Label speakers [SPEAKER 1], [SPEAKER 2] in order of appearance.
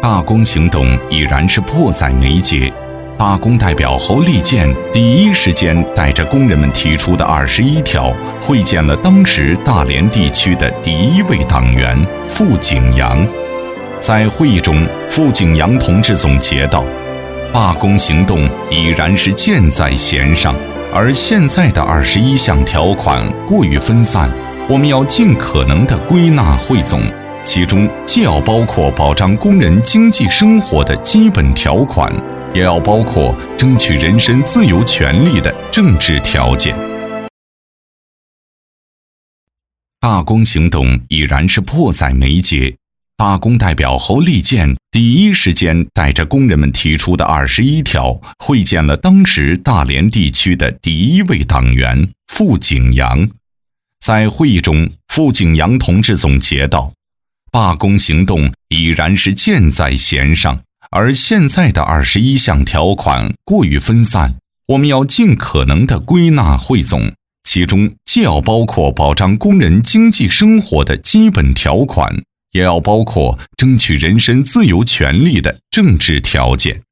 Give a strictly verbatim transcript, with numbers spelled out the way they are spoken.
[SPEAKER 1] 罢工行动已然是迫在眉睫。罢工代表侯立健第一时间带着工人们提出的二十一条，会见了当时大连地区的第一位党员傅景阳。在会议中，傅景阳同志总结道：罢工行动已然是箭在弦上，而现在的二十一项条款过于分散，我们要尽可能的归纳汇总，其中既要包括保障工人经济生活的基本条款，也要包括争取人身自由权利的政治条件。罢工行动已然是迫在眉睫。罢工代表侯立健第一时间带着工人们提出的二十一条，会见了当时大连地区的第一位党员傅景阳。在会议中，傅景阳同志总结道：罢工行动已然是箭在弦上，而现在的二十一项条款过于分散，我们要尽可能的归纳汇总，其中既要包括保障工人经济生活的基本条款，也要包括争取人身自由权利的政治条件。